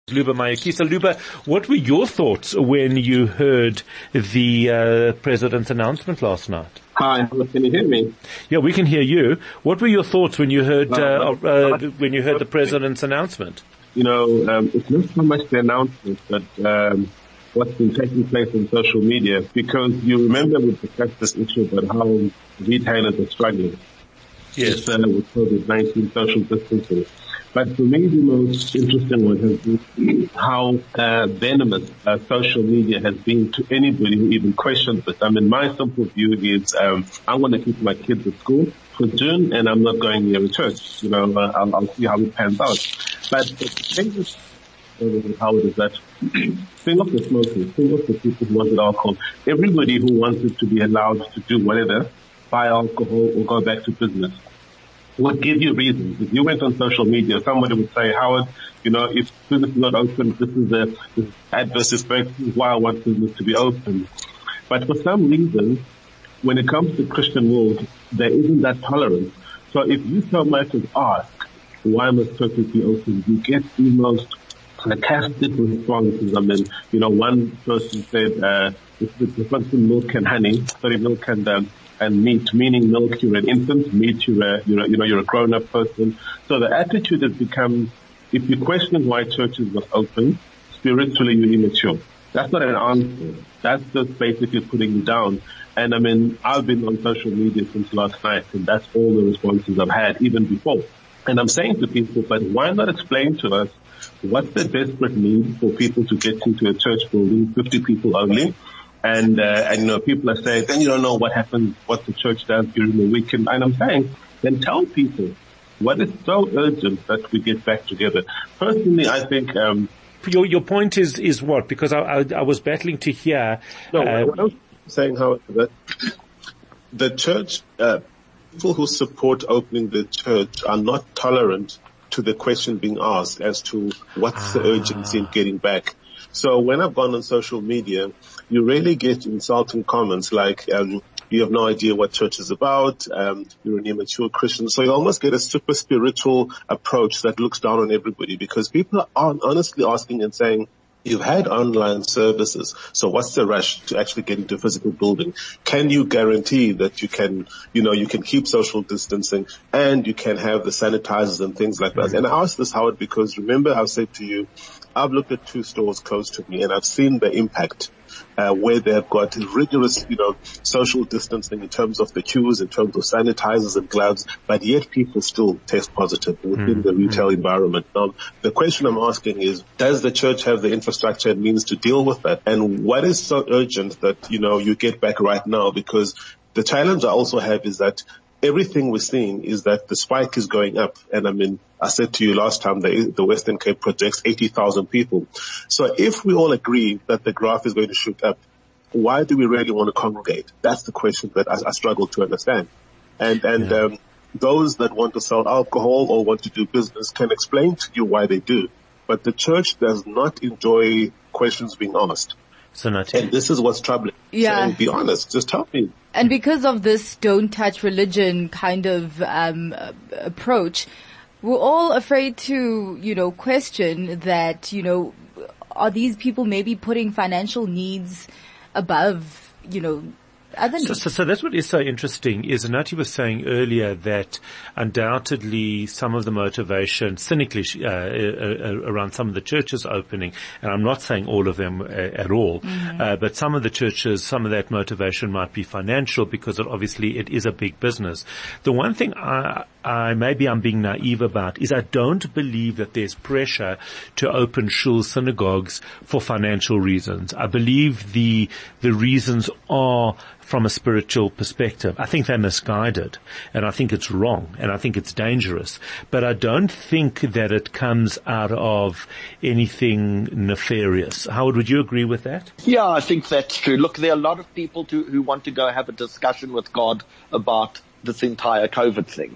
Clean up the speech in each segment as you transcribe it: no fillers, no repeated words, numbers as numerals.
Luba Mayakisa. Luba, what were your thoughts when you heard the president's announcement last night? Hi, can you hear me? Yeah, we can hear you. What were your thoughts when you heard the president's announcement? It's not so much the announcement, but what's been taking place on social media. Because you remember we discussed this issue about how retailers are struggling. Yes. With COVID-19 social distancing. But for me, the most interesting one has been how venomous social media has been to anybody who even questions it. I mean, my simple view is I want to keep my kids at school for June, and I'm not going near a church. I'll see how it pans out. But the thing is, how it is that think of the smokers, think of the people who wanted alcohol. Everybody who wanted to be allowed to do whatever, buy alcohol or go back to business, would give you reasons. If you went on social media, somebody would say, Howard, if business is not open, this is the adverse effect, this is why I want business to be open. But for some reason, when it comes to Christian world, there isn't that tolerance. So if you so much as ask, why must churches be open, you get the most sarcastic responses. I mean, one person said, it's the difference between milk and meat, meaning milk, you're an infant, meat, you're a grown-up person. So the attitude has become, if you question why churches were open, spiritually you're immature. That's not an answer. That's just basically putting you down. And I mean, I've been on social media since last night, and that's all the responses I've had, even before. And I'm saying to people, but why not explain to us what's the desperate need for people to get into a church building, 50 people only? And people are saying, then you don't know what happens, what the church does during the weekend. And I'm saying, then tell people what is so urgent that we get back together. Personally, I think, your point is what? Because I was battling to hear. What I was saying, however, that the church, people who support opening the church are not tolerant to the question being asked as to what's the urgency in getting back. So when I've gone on social media, you really get insulting comments like, you have no idea what church is about, you're an immature Christian. So you almost get a super spiritual approach that looks down on everybody, because people are honestly asking and saying, you've had online services, so what's the rush to actually get into a physical building? Can you guarantee that you can keep social distancing and you can have the sanitizers and things like that? And I asked this, Howard, because remember I've said to you, I've looked at 2 stores close to me and I've seen the impact where they've got rigorous, social distancing in terms of the queues, in terms of sanitizers and gloves, but yet people still test positive within the retail environment. Now, the question I'm asking is, does the church have the infrastructure and means to deal with that? And what is so urgent that, you get back right now? Because the challenge I also have is that everything we're seeing is that the spike is going up. And I mean, I said to you last time that the Western Cape projects 80,000 people. So if we all agree that the graph is going to shoot up, why do we really want to congregate? That's the question that I struggle to understand. And those that want to sell alcohol or want to do business can explain to you why they do. But the church does not enjoy questions being asked. And this is what's troubling. Yeah. So be honest. Just tell me. And because of this don't touch religion kind of approach, we're all afraid to, question that, are these people maybe putting financial needs above, other needs? So that's what is so interesting is Anati was saying earlier that undoubtedly some of the motivation cynically around some of the churches opening, and I'm not saying all of them at all, but some of the churches, some of that motivation might be financial because obviously it is a big business. The one thing maybe I'm being naive about is I don't believe that there's pressure to open shul synagogues for financial reasons. I believe the reasons are from a spiritual perspective. I think they're misguided, and I think it's wrong, and I think it's dangerous. But I don't think that it comes out of anything nefarious. Howard, would you agree with that? Yeah, I think that's true. Look, there are a lot of people who want to go have a discussion with God about this entire COVID thing.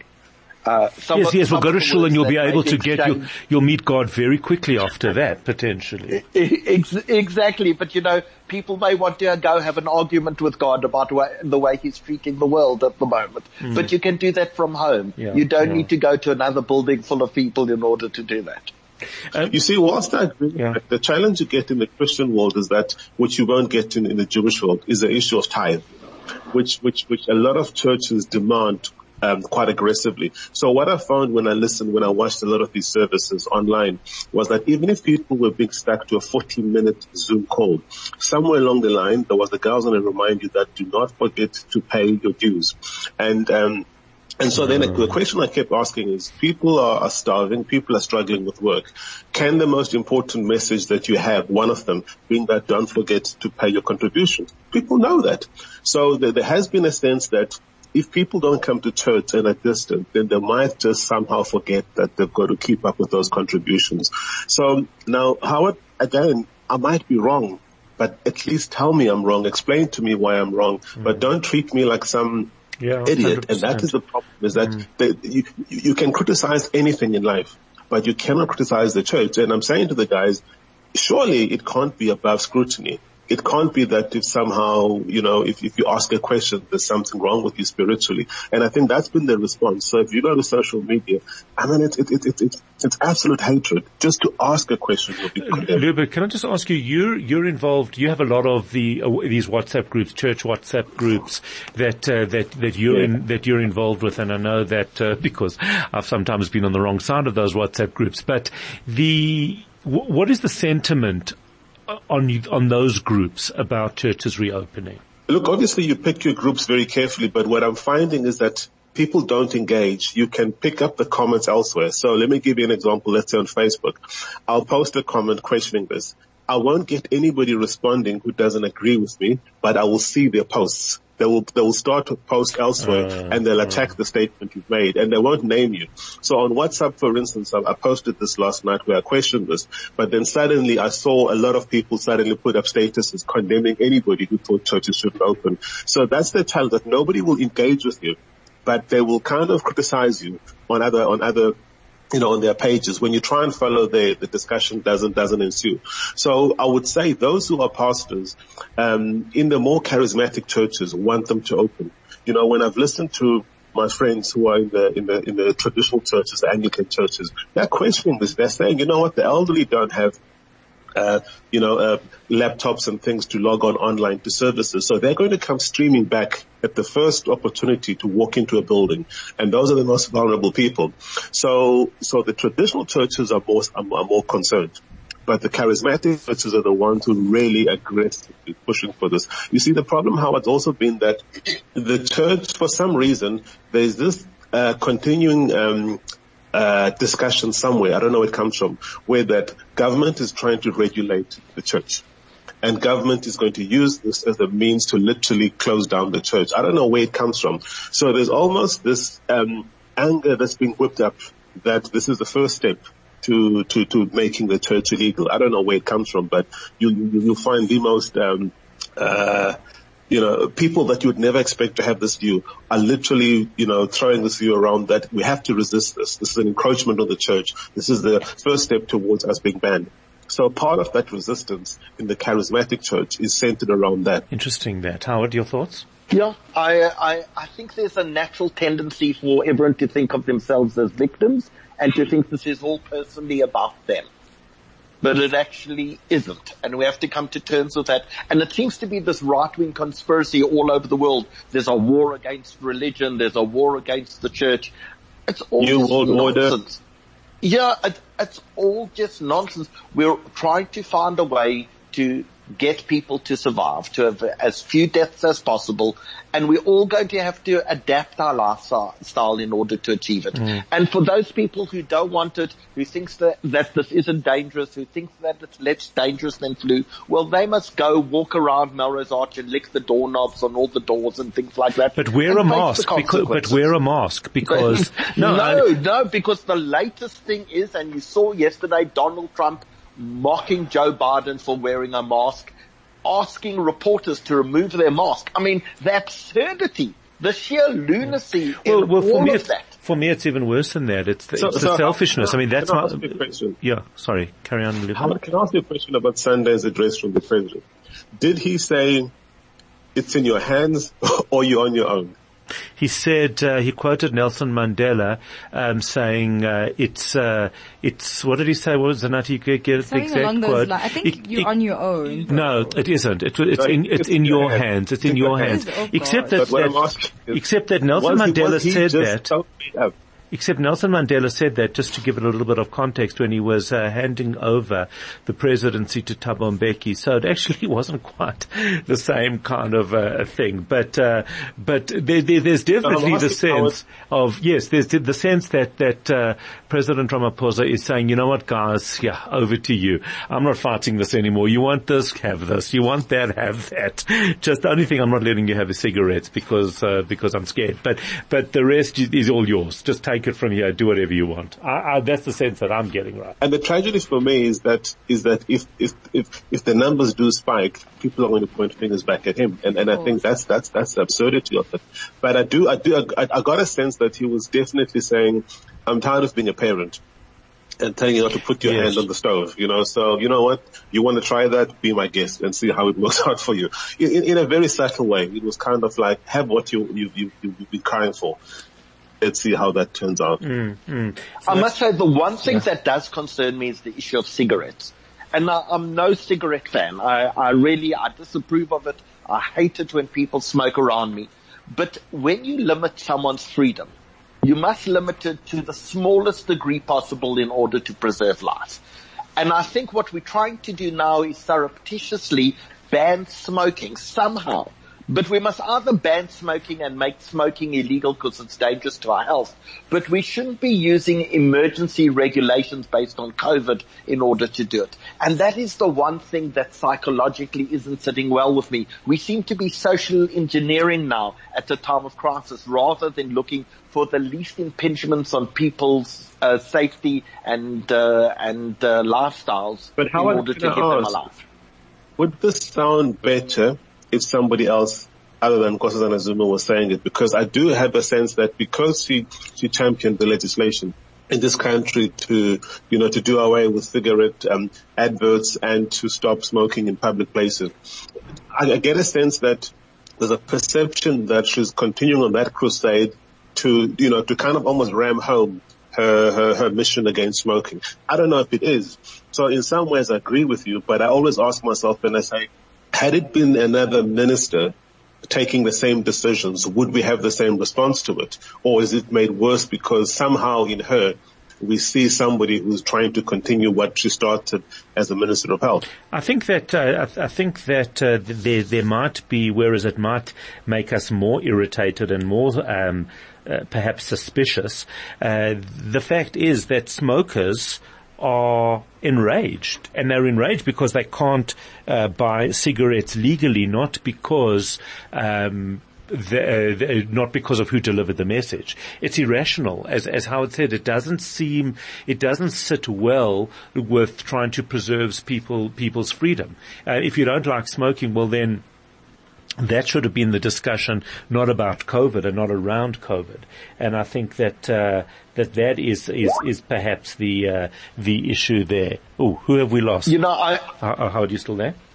Yes, we'll go to shul and you'll be able to you'll meet God very quickly after that, potentially. Exactly, but people may want to go have an argument with God about the way He's treating the world at the moment. But you can do that from home. You don't need to go to another building full of people in order to do that. You see, whilst I agree, the challenge you get in the Christian world is that, which you won't get in the Jewish world, is the issue of tithe, which a lot of churches demand quite aggressively. So what I found when I watched a lot of these services online was that even if people were being stuck to a 40-minute Zoom call, somewhere along the line, there was the guys going to remind you that do not forget to pay your dues. And so then the question I kept asking is, people are starving, people are struggling with work. Can the most important message that you have, one of them, being that don't forget to pay your contributions? People know that. So there has been a sense that if people don't come to church and are distant, then they might just somehow forget that they've got to keep up with those contributions. So now, Howard, again, I might be wrong, but at least tell me I'm wrong. Explain to me why I'm wrong, but don't treat me like some idiot. 100%. And that is the problem, is that you can criticize anything in life, but you cannot criticize the church. And I'm saying to the guys, surely it can't be above scrutiny. It can't be that if somehow, if you ask a question, there's something wrong with you spiritually. And I think that's been the response. So if you go to social media, I mean, it's absolute hatred. Just to ask a question will be condemned. Lubert, can I just ask you, you're involved, you have a lot of these WhatsApp groups, church WhatsApp groups that you're involved with. And I know that, because I've sometimes been on the wrong side of those WhatsApp groups, but what is the sentiment on those groups about churches reopening? Look, obviously you pick your groups very carefully, but what I'm finding is that people don't engage. You can pick up the comments elsewhere. So let me give you an example. Let's say on Facebook, I'll post a comment questioning this. I won't get anybody responding who doesn't agree with me, but I will see their posts. They will start to post elsewhere and they'll attack the statement you've made and they won't name you. So on WhatsApp, for instance, I posted this last night where I questioned this, but then suddenly I saw a lot of people suddenly put up statuses condemning anybody who thought churches shouldn't open. So that's the challenge, that nobody will engage with you, but they will kind of criticize you on other on their pages. When you try and follow the discussion doesn't ensue. So I would say those who are pastors, in the more charismatic churches want them to open. When I've listened to my friends who are in the traditional churches, the Anglican churches, they're questioning this. They're saying, you know what, the elderly don't have laptops and things to log on online to services. So they're going to come streaming back at the first opportunity to walk into a building. And those are the most vulnerable people. So the traditional churches are more concerned. But the charismatic churches are the ones who really aggressively pushing for this. You see, the problem, how it's also been that the church, for some reason, there's this continuing discussion somewhere, I don't know where it comes from, where that government is trying to regulate the church. And government is going to use this as a means to literally close down the church. I don't know where it comes from. So there's almost this anger that's being whipped up that this is the first step to making the church illegal. I don't know where it comes from, but you'll find the most people that you would never expect to have this view are literally, throwing this view around that we have to resist this. This is an encroachment on the church. This is the first step towards us being banned. So part of that resistance in the charismatic church is centered around that. Interesting that. Howard, your thoughts? Yeah, I think there's a natural tendency for everyone to think of themselves as victims and to think this is all personally about them. But it actually isn't. And we have to come to terms with that. And it seems to be this right-wing conspiracy all over the world. There's a war against religion. There's a war against the church. It's all New World nonsense. Yeah, it's all just nonsense. We're trying to find a way to get people to survive, to have as few deaths as possible, and we're all going to have to adapt our lifestyle in order to achieve it. And for those people who don't want it, who thinks that this isn't dangerous, who thinks that it's less dangerous than flu, well, they must go walk around Melrose Arch and lick the doorknobs on all the doors and things like that. But wear a mask, because no, because the latest thing is, and you saw yesterday Donald Trump mocking Joe Biden for wearing a mask, asking reporters to remove their mask. I mean, the absurdity, the sheer lunacy in all of that. For me, it's even worse than that. It's the selfishness. I mean, that's not... Yeah, sorry. Carry on. Howard, can I ask you a question about Sunday's address from the president? Did he say, it's in your hands or you're on your own? He said, he quoted Nelson Mandela, saying, it's, what did he say? What was the night he get the exact quote? I think you're on your own. Bro. No, it isn't. It's in your hands. It's in your hands. Except that Nelson Mandela said that. Except Nelson Mandela said that, just to give it a little bit of context, when he was handing over the presidency to Thabo Mbeki. So it actually wasn't quite the same kind of thing. But there's definitely the sense of, yes, there's the sense that President Ramaphosa is saying, you know what, guys, yeah, over to you. I'm not fighting this anymore. You want this, have this. You want that, have that. Just the only thing I'm not letting you have is cigarettes because I'm scared. But the rest is all yours. Just take it from here, do whatever you want. That's the sense that I'm getting, right. And the tragedy for me is that if the numbers do spike, people are going to point fingers back at him. And I think that's the absurdity of it. But I got a sense that he was definitely saying, I'm tired of being a parent and telling you how to put your hand on the stove, so you know what? You want to try that? Be my guest and see how it works out for you. In a very subtle way. It was kind of like, have what you've been crying for. Let's see how that turns out. I must say the one thing that does concern me is the issue of cigarettes. And I'm no cigarette fan. I disapprove of it. I hate it when people smoke around me. But when you limit someone's freedom, you must limit it to the smallest degree possible in order to preserve life. And I think what we're trying to do now is surreptitiously ban smoking somehow. But we must either ban smoking and make smoking illegal because it's dangerous to our health. But we shouldn't be using emergency regulations based on COVID in order to do it. And that is the one thing that psychologically isn't sitting well with me. We seem to be social engineering now at a time of crisis rather than looking for the least impingements on people's safety and lifestyles in order to give them a life. Would this sound better if somebody else other than Nkosazana Zuma was saying it? Because I do have a sense that because she championed the legislation in this country to do away with cigarette adverts and to stop smoking in public places, I get a sense that there's a perception that she's continuing on that crusade to kind of almost ram home her mission against smoking. I don't know if it is. So in some ways I agree with you, but I always ask myself and I say, had it been another minister taking the same decisions, would we have the same response to it? Or is it made worse because somehow in her we see somebody who's trying to continue what she started as a Minister of Health? I think that there might be, whereas it might make us more irritated and more perhaps suspicious, the fact is that smokers are enraged, and they're enraged because they can't buy cigarettes legally, not because not because of who delivered the message. It's irrational. As Howard said, it doesn't sit well with trying to preserve people's freedom. If you don't like smoking, well then that should have been the discussion, not about COVID and not around COVID. And I think that that is perhaps the issue there. Oh, who have we lost? Howard, you still there?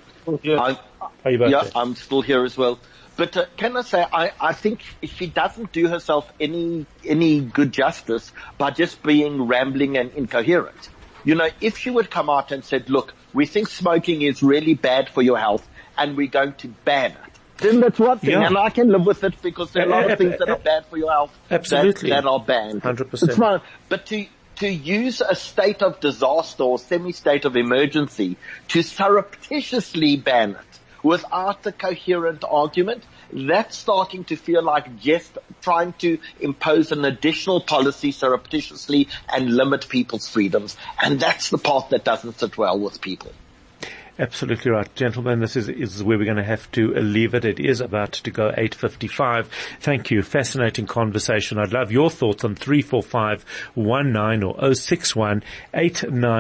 I'm still here as well. But can I say, I think she doesn't do herself any good justice by just being rambling and incoherent. If she would come out and said, look, we think smoking is really bad for your health and we're going to ban it, then that's one thing, and I can live with it because there are a lot of things that are bad for your health that are banned. 100%. It's fine. But to use a state of disaster or semi-state of emergency to surreptitiously ban it without a coherent argument, that's starting to feel like just trying to impose an additional policy surreptitiously and limit people's freedoms. And that's the part that doesn't sit well with people. Absolutely right. Gentlemen, this is where we're going to have to leave it. It is about to go 8:55. Thank you. Fascinating conversation. I'd love your thoughts on 34519 or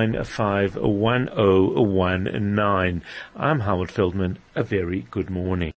061-895-1019. I'm Howard Feldman. A very good morning.